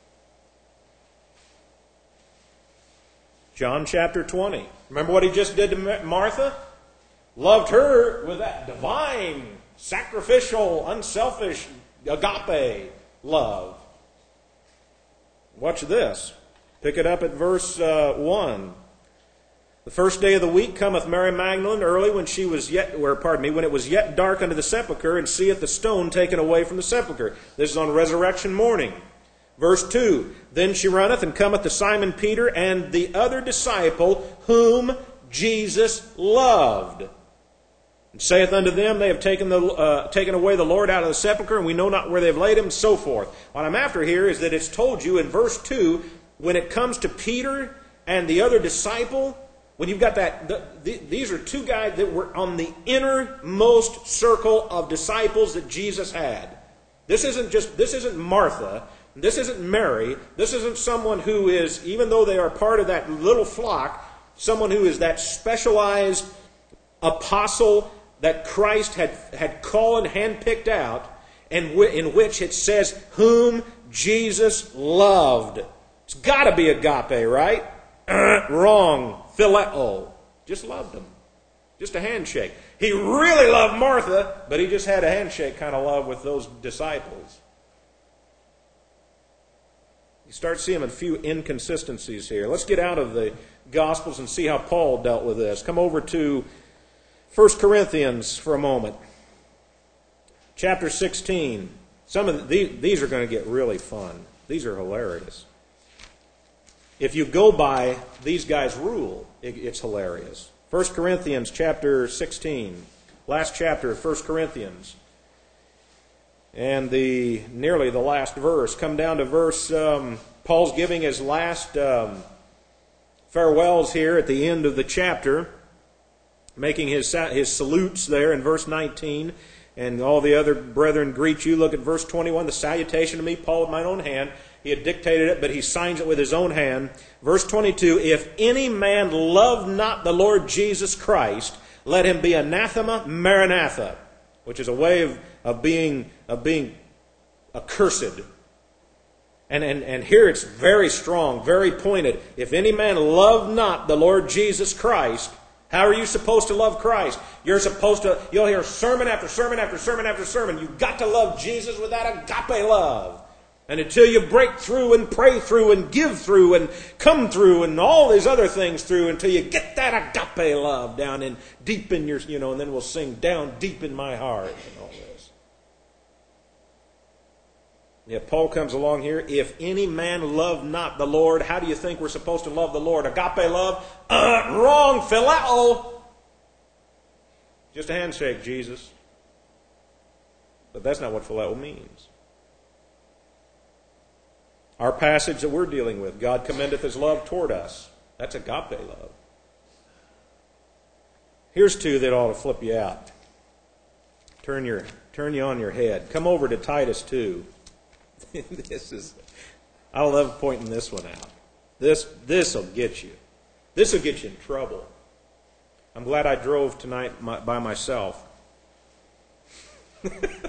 S1: John chapter twenty. Remember what he just did to Martha? Loved her with that divine, sacrificial, unselfish, agape love. Watch this. Pick it up at verse uh, one. The first day of the week cometh Mary Magdalene early when she was yet, or pardon me, when it was yet dark unto the sepulchre, and seeth the stone taken away from the sepulchre. This is on resurrection morning. Verse two. Then she runneth and cometh to Simon Peter and the other disciple whom Jesus loved. And saith unto them, They have taken the uh, taken away the Lord out of the sepulchre, and we know not where they have laid him, and so forth. What I'm after here is that it's told you in verse two, when it comes to Peter and the other disciple, when you've got that, the, the, these are two guys that were on the innermost circle of disciples that Jesus had. This isn't just, this isn't Martha. This isn't Mary. This isn't someone who is, even though they are part of that little flock, someone who is that specialized apostle that Christ had, had called and handpicked out, and w- in which it says, whom Jesus loved. It's got to be agape, right? Uh, wrong. Phileo. Just loved him. Just a handshake. He really loved Martha, but he just had a handshake kind of love with those disciples. You start seeing a few inconsistencies here. Let's get out of the Gospels and see how Paul dealt with this. Come over to First Corinthians for a moment. Chapter sixteen. Some of the, these, these are going to get really fun. These are hilarious. If you go by these guys' rule, it, it's hilarious. First Corinthians chapter sixteen. Last chapter of First Corinthians. And the nearly the last verse. Come down to verse, um, Paul's giving his last um, farewells here at the end of the chapter, making his, his salutes there in verse nineteen. And all the other brethren greet you. Look at verse twenty-one. The salutation to me, Paul with mine own hand. He had dictated it, but he signs it with his own hand. Verse twenty-two, if any man love not the Lord Jesus Christ, Let him be anathema maranatha, which is a way of, of being of being accursed. And, and, and here it's very strong, very pointed. If any man love not the Lord Jesus Christ, how are you supposed to love Christ? You're supposed to, you'll hear sermon after sermon after sermon after sermon. You've got to love Jesus with that agape love. And until you break through and pray through and give through and come through and all these other things through, until you get that agape love down in deep in your, you know, and then we'll sing down deep in my heart and all this. Yeah, Paul comes along here. If any man love not the Lord, how do you think we're supposed to love the Lord? Agape love? Uh, wrong, phileo. Just a handshake, Jesus. But that's not what phileo means. Our passage that we're dealing with, God commendeth his love toward us. That's agape love. Here's two that ought to flip you out. Turn your turn you on your head. Come over to Titus two. This is, I love pointing this one out. This this will get you. This will get you in trouble. I'm glad I drove tonight my, by myself. So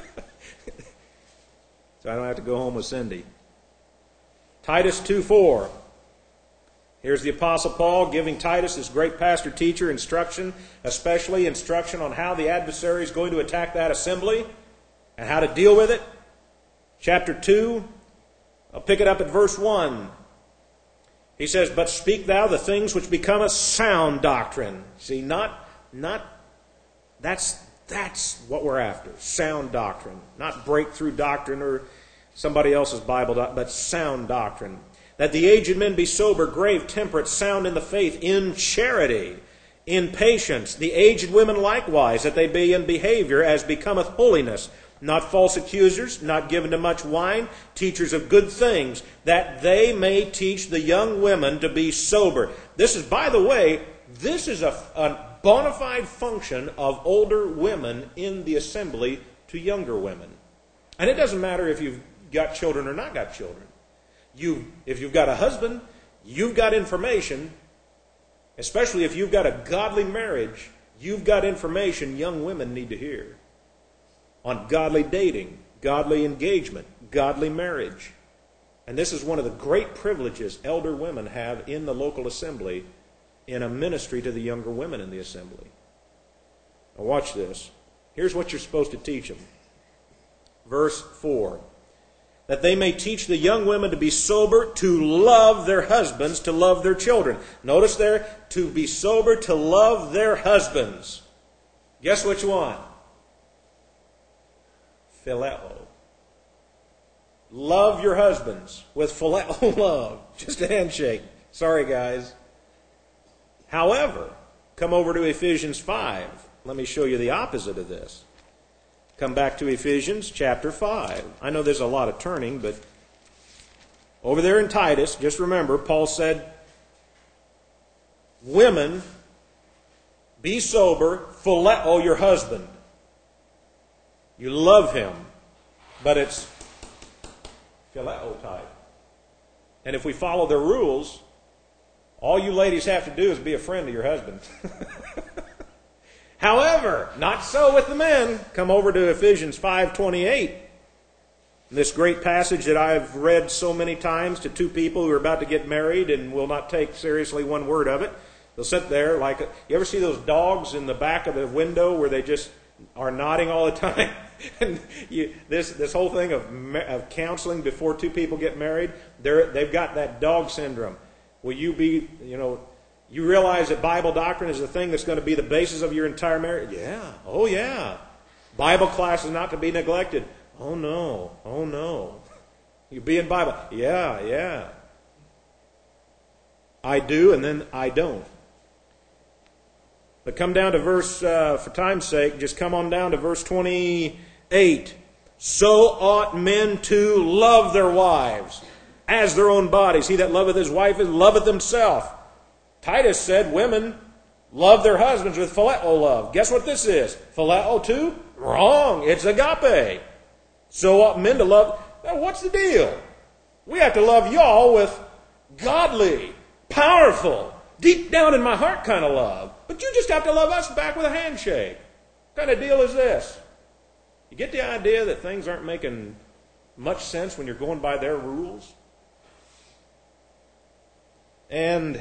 S1: I don't have to go home with Cindy. Titus two four. Here's the Apostle Paul giving Titus, his great pastor teacher, instruction, especially instruction on how the adversary is going to attack that assembly and how to deal with it. Chapter two, I'll pick it up at verse one. He says, but speak thou the things which become a sound doctrine. See, not, not, that's, that's what we're after. Sound doctrine. Not breakthrough doctrine or somebody else's Bible, but sound doctrine. That the aged men be sober, grave, temperate, sound in the faith, in charity, in patience. The aged women likewise, that they be in behavior as becometh holiness. Not false accusers, not given to much wine, teachers of good things, that they may teach the young women to be sober. This is, by the way, this is a, a bona fide function of older women in the assembly to younger women. And it doesn't matter if you've got children or not got children. You, if you've got a husband, you've got information, especially if you've got a godly marriage, you've got information young women need to hear. On godly dating, godly engagement, godly marriage. And this is one of the great privileges elder women have in the local assembly in a ministry to the younger women in the assembly. Now watch this. Here's what you're supposed to teach them. Verse four. That they may teach the young women to be sober, to love their husbands, to love their children. Notice there, to be sober, to love their husbands. Guess which one? Phileo. Love your husbands with phileo love. Just a handshake. Sorry, guys. However, come over to Ephesians five. Let me show you the opposite of this. Come back to Ephesians chapter five. I know there's a lot of turning, but over there in Titus, just remember, Paul said, women, be sober, phileo your husband. You love him, but it's phileo type. And if we follow their rules, all you ladies have to do is be a friend to your husband. However, not so with the men. Come over to Ephesians five twenty-eight. This great passage that I've read so many times to two people who are about to get married and will not take seriously one word of it. They'll sit there like, a, you ever see those dogs in the back of the window where they just are nodding all the time? And you, this this whole thing of of counseling before two people get married, they're they've got that dog syndrome. Will you be, you know, you realize that Bible doctrine is the thing that's going to be the basis of your entire marriage? Yeah. Oh, yeah. Bible class is not to be neglected. Oh, no. Oh, no. You be in Bible. Yeah, yeah. I do, and then I don't. But come down to verse, uh, for time's sake, just come on down to verse twenty-eight. So ought men to love their wives as their own bodies. He that loveth his wife loveth himself. Titus said women love their husbands with phileo love. Guess what this is? Phileo too? Wrong. It's agape. So ought men to love. Now what's the deal? We have to love y'all with godly, powerful, deep down in my heart kind of love. But you just have to love us back with a handshake. What kind of deal is this? You get the idea that things aren't making much sense when you're going by their rules? And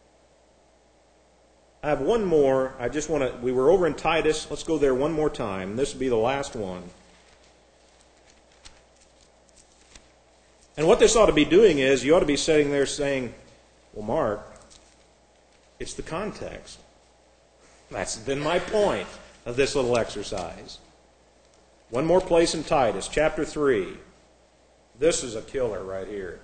S1: I have one more. I just want to, we were over in Titus. Let's go there one more time. This will be the last one. And what this ought to be doing is, you ought to be sitting there saying, well, Mark, it's the context. That's been my point of this little exercise. One more place in Titus, chapter three. This is a killer right here.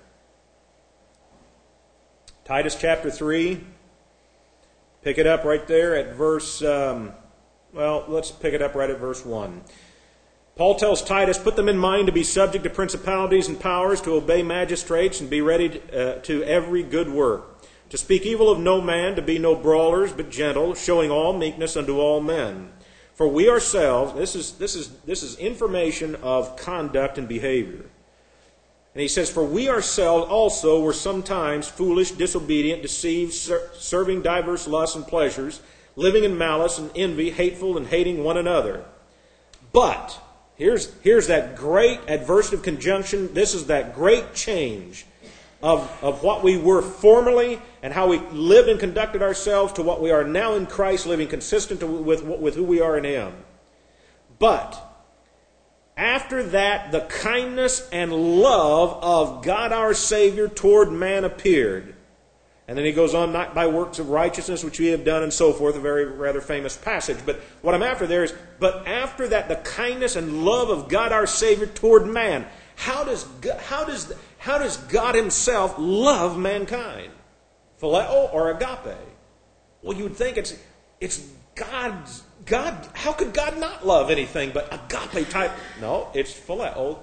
S1: Titus chapter three. Pick it up right there at verse, um, well, let's pick it up right at verse one. Paul tells Titus, put them in mind to be subject to principalities and powers, to obey magistrates, and be ready to, uh, to every good work. To speak evil of no man, to be no brawlers, but gentle, showing all meekness unto all men. For we ourselves, this is, this is, this is information of conduct and behavior. And he says, for we ourselves also were sometimes foolish, disobedient, deceived, ser- serving diverse lusts and pleasures, living in malice and envy, hateful and hating one another. But, here's, here's that great adversative conjunction. This is that great change of, of what we were formerly and how we lived and conducted ourselves to what we are now in Christ, living consistent to, with, with who we are in Him. But, after that, the kindness and love of God our Savior toward man appeared. And then he goes on, not by works of righteousness which we have done, and so forth, a very rather famous passage. But what I'm after there is, but after that, the kindness and love of God our Savior toward man. How does God, how does, how does God Himself love mankind? Phileo or agape? Well, you would think it's, it's God's God, how could God not love anything but agape type? No, it's phileo.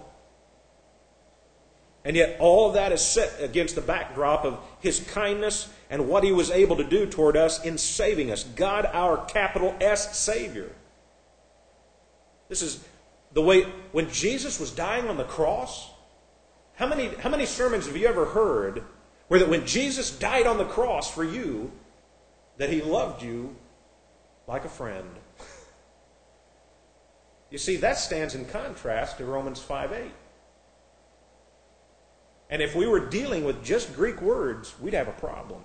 S1: And yet all of that is set against the backdrop of His kindness and what He was able to do toward us in saving us. God, our capital S Savior. This is the way, when Jesus was dying on the cross, how many, how many sermons have you ever heard where that when Jesus died on the cross for you, that He loved you like a friend? You see, that stands in contrast to Romans five eight. And if we were dealing with just Greek words, we'd have a problem.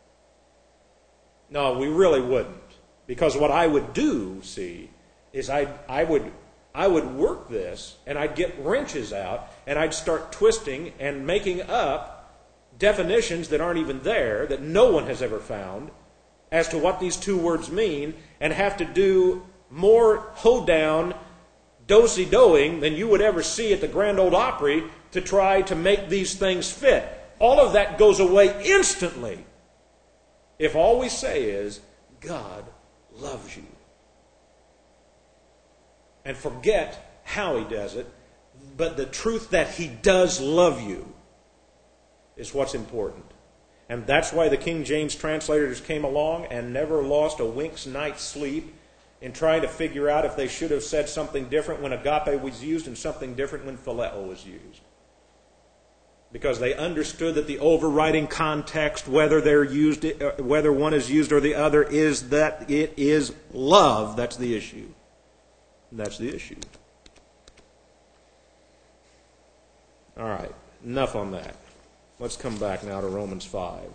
S1: No, we really wouldn't. Because what I would do, see, is I I would I would work this, and I'd get wrenches out, and I'd start twisting and making up definitions that aren't even there, that no one has ever found, as to what these two words mean, and have to do more hoedown, do-si-doing than you would ever see at the Grand Ole Opry to try to make these things fit. All of that goes away instantly if all we say is, God loves you. And forget how He does it, but the truth that He does love you is what's important. And that's why the King James translators came along and never lost a wink's night's sleep in trying to figure out if they should have said something different when agape was used and something different when phileo was used. Because they understood that the overriding context, whether they're used, whether one is used or the other, is that it is love. That's the issue. That's the issue. All right, enough on that. Let's come back now to Romans five.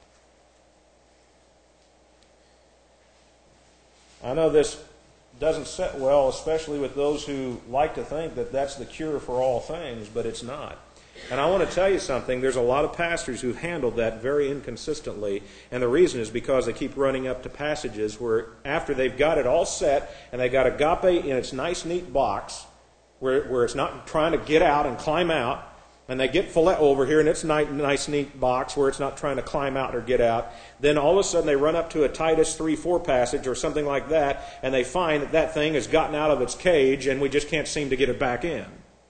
S1: I know this doesn't sit well, especially with those who like to think that that's the cure for all things, but it's not. And I want to tell you something. There's a lot of pastors who've handled that very inconsistently, and the reason is because they keep running up to passages where after they've got it all set, and they got agape in its nice, neat box, where, where it's not trying to get out and climb out, and they get phileo over here in its nice, nice, neat box where it's not trying to climb out or get out. Then all of a sudden they run up to a Titus three four passage or something like that, and they find that that thing has gotten out of its cage and we just can't seem to get it back in.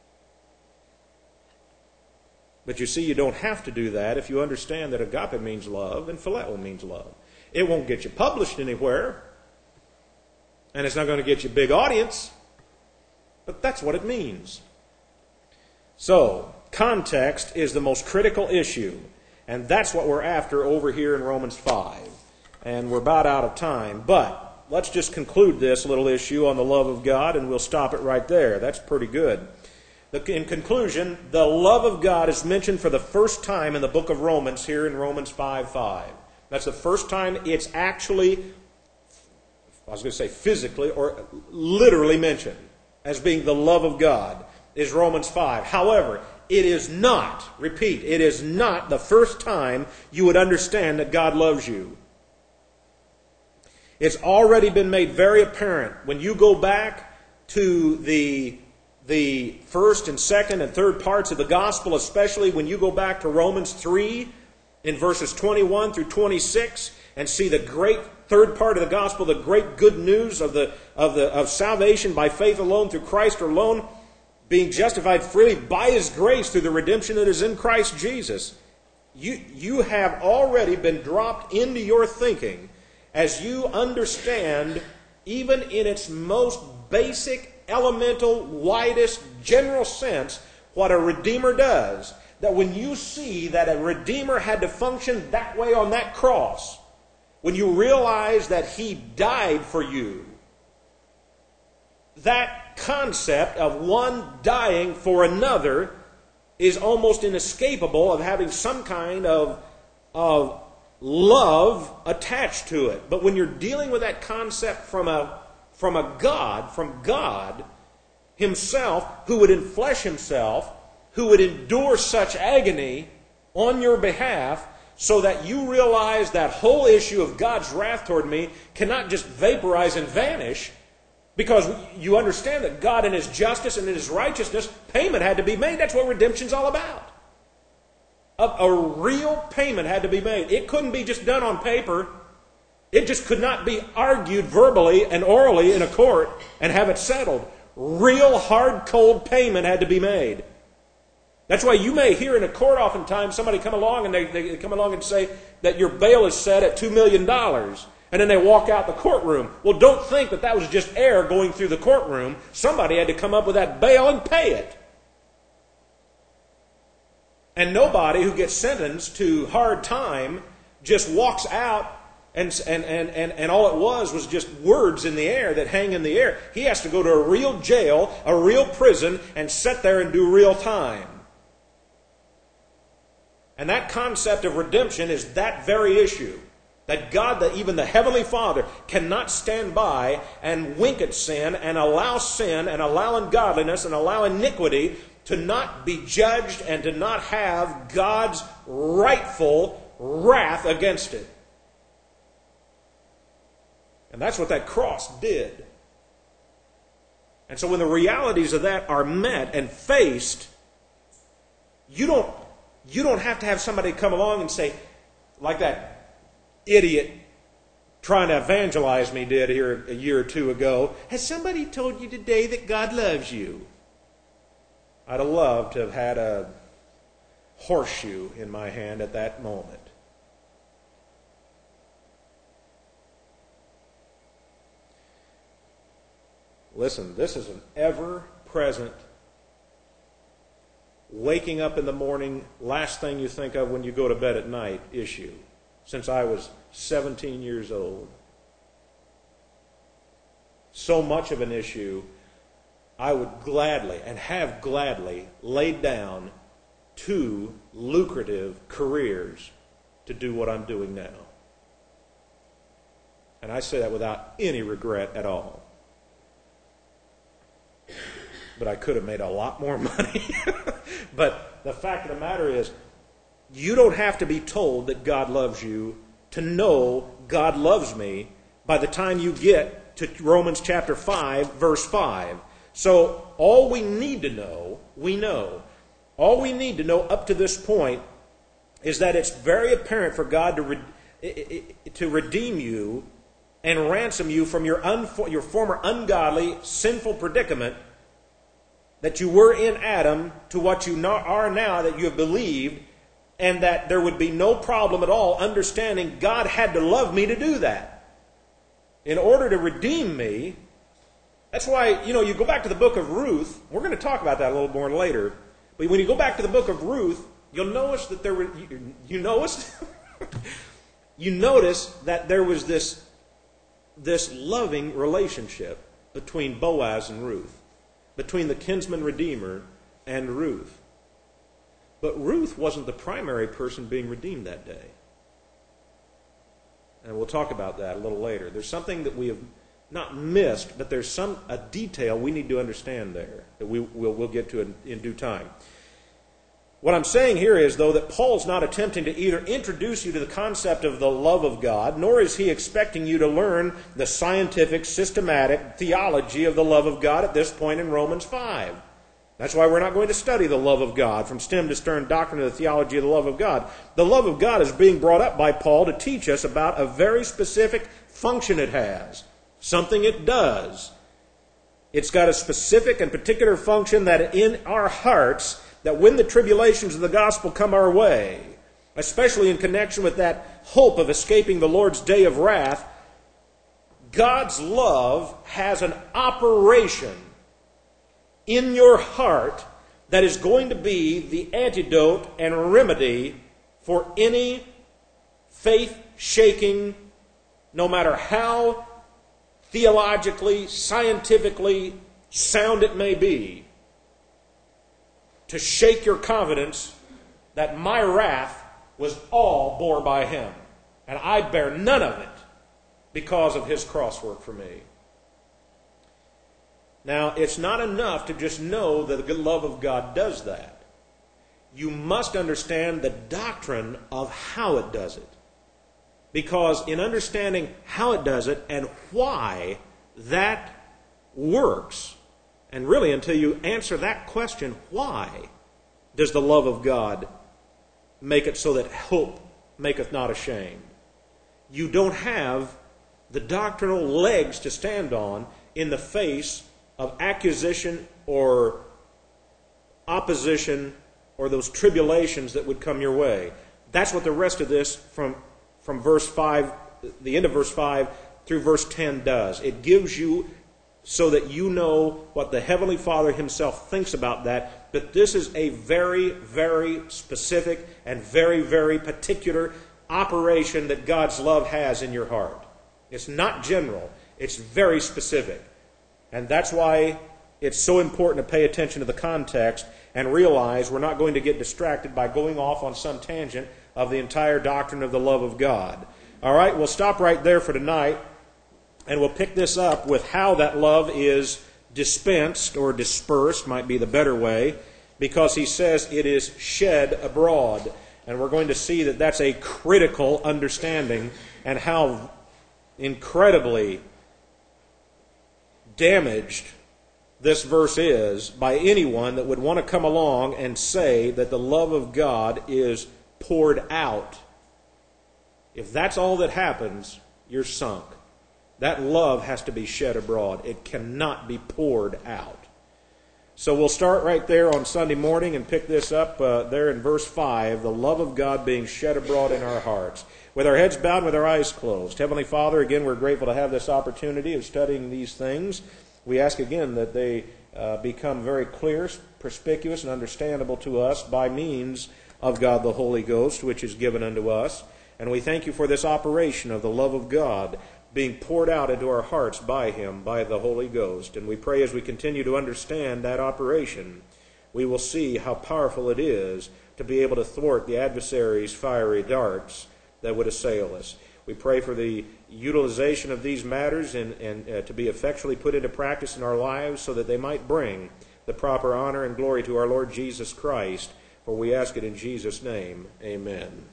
S1: But you see, you don't have to do that if you understand that agape means love and phileo means love. It won't get you published anywhere, and it's not going to get you a big audience, but that's what it means. So, context is the most critical issue, and that's what we're after over here in Romans five. and we're about out of time. But let's just conclude this little issue on the love of God, and we'll stop it right there. That's pretty good. In conclusion, the love of God is mentioned for the first time in the book of Romans here in Romans five five. That's the first time it's actually, I was going to say physically or literally mentioned as being the love of God is Romans five. However, it is not, repeat, it is not the first time you would understand that God loves you. It's already been made very apparent when you go back to the the first and second and third parts of the gospel, especially when you go back to Romans three in verses twenty-one through twenty-six and see the great third part of the gospel, the great good news of the of the of salvation by faith alone, through Christ alone, being justified freely by His grace through the redemption that is in Christ Jesus. You, you have already been dropped into your thinking as you understand, even in its most basic, elemental, widest, general sense, what a Redeemer does. That when you see that a Redeemer had to function that way on that cross, when you realize that He died for you, that concept of one dying for another is almost inescapable of having some kind of, of love attached to it. But when you're dealing with that concept from a from a God, from God Himself, who would enflesh Himself, who would endure such agony on your behalf, so that you realize that whole issue of God's wrath toward me cannot just vaporize and vanish, because you understand that God in His justice and in His righteousness, payment had to be made. That's what redemption's all about. A, a real payment had to be made. It couldn't be just done on paper. It just could not be argued verbally and orally in a court and have it settled. Real hard, cold payment had to be made. That's why you may hear in a court oftentimes somebody come along and they, they come along and say that your bail is set at two million dollars. And then they walk out the courtroom. Well, don't think that that was just air going through the courtroom. Somebody had to come up with that bail and pay it. And nobody who gets sentenced to hard time just walks out and, and, and, and, and all it was was just words in the air that hang in the air. He has to go to a real jail, a real prison, and sit there and do real time. And that concept of redemption is that very issue. That God, that even the Heavenly Father, cannot stand by and wink at sin and allow sin and allow ungodliness and allow iniquity to not be judged and to not have God's rightful wrath against it. And that's what that cross did. And so when the realities of that are met and faced, you don't, you don't have to have somebody come along and say, like that idiot trying to evangelize me did here a year or two ago, has somebody told you today that God loves you? I'd have loved to have had a horseshoe in my hand at that moment. Listen, this is an ever-present, waking up in the morning, last thing you think of when you go to bed at night issue, since I was seventeen years old. So much of an issue, I would gladly, and have gladly, laid down two lucrative careers to do what I'm doing now. And I say that without any regret at all. But I could have made a lot more money. But the fact of the matter is, you don't have to be told that God loves you to know God loves me by the time you get to Romans chapter five, verse five. So all we need to know, we know. All we need to know up to this point is that it's very apparent for God to, re- to redeem you and ransom you from your, unfo- your former ungodly, sinful predicament that you were in Adam to what you are now that you have believed, and that there would be no problem at all understanding God had to love me to do that. In order to redeem me, that's why, you know, you go back to the book of Ruth. We're going to talk about that a little more later. But when you go back to the book of Ruth, you'll notice that there were, you, you noticed? you notice that there was this, this loving relationship between Boaz and Ruth, between the kinsman redeemer and Ruth. But Ruth wasn't the primary person being redeemed that day. And we'll talk about that a little later. There's something that we have not missed, but there's some a detail we need to understand there that we, we'll, we'll get to in, in due time. What I'm saying here is, though, that Paul's not attempting to either introduce you to the concept of the love of God, nor is he expecting you to learn the scientific, systematic theology of the love of God at this point in Romans five. That's why we're not going to study the love of God from stem to stern doctrine of the theology of the love of God. The love of God is being brought up by Paul to teach us about a very specific function it has, something it does. It's got a specific and particular function that in our hearts, that when the tribulations of the gospel come our way, especially in connection with that hope of escaping the Lord's day of wrath, God's love has an operation in your heart that is going to be the antidote and remedy for any faith-shaking, no matter how theologically, scientifically sound it may be, to shake your confidence that my wrath was all bore by him, and I bear none of it because of his cross work for me. Now, it's not enough to just know that the love of God does that. You must understand the doctrine of how it does it. Because in understanding how it does it and why that works, and really until you answer that question, why does the love of God make it so that hope maketh not ashamed? You don't have the doctrinal legs to stand on in the face of accusation or opposition or those tribulations that would come your way. That's what the rest of this from, from verse five, the end of verse five through verse ten does. It gives you so that you know what the Heavenly Father himself thinks about that, but this is a very, very specific and very, very particular operation that God's love has in your heart. It's not general. It's very specific. And that's why it's so important to pay attention to the context and realize we're not going to get distracted by going off on some tangent of the entire doctrine of the love of God. All right, we'll stop right there for tonight, and we'll pick this up with how that love is dispensed or dispersed, might be the better way, because he says it is shed abroad. And we're going to see that that's a critical understanding and how incredibly damaged this verse is by anyone that would want to come along and say that the love of God is poured out. If that's all that happens, you're sunk. That love has to be shed abroad. It cannot be poured out. So we'll start right there on Sunday morning and pick this up uh, there in verse five, the love of God being shed abroad in our hearts. With our heads bowed, with our eyes closed. Heavenly Father, again, we're grateful to have this opportunity of studying these things. We ask again that they uh, become very clear, perspicuous, and understandable to us by means of God the Holy Ghost, which is given unto us. And we thank you for this operation of the love of God being poured out into our hearts by him, by the Holy Ghost. And we pray as we continue to understand that operation, we will see how powerful it is to be able to thwart the adversary's fiery darts that would assail us. We pray for the utilization of these matters and, and uh, to be effectually put into practice in our lives so that they might bring the proper honor and glory to our Lord Jesus Christ. For we ask it in Jesus' name. Amen.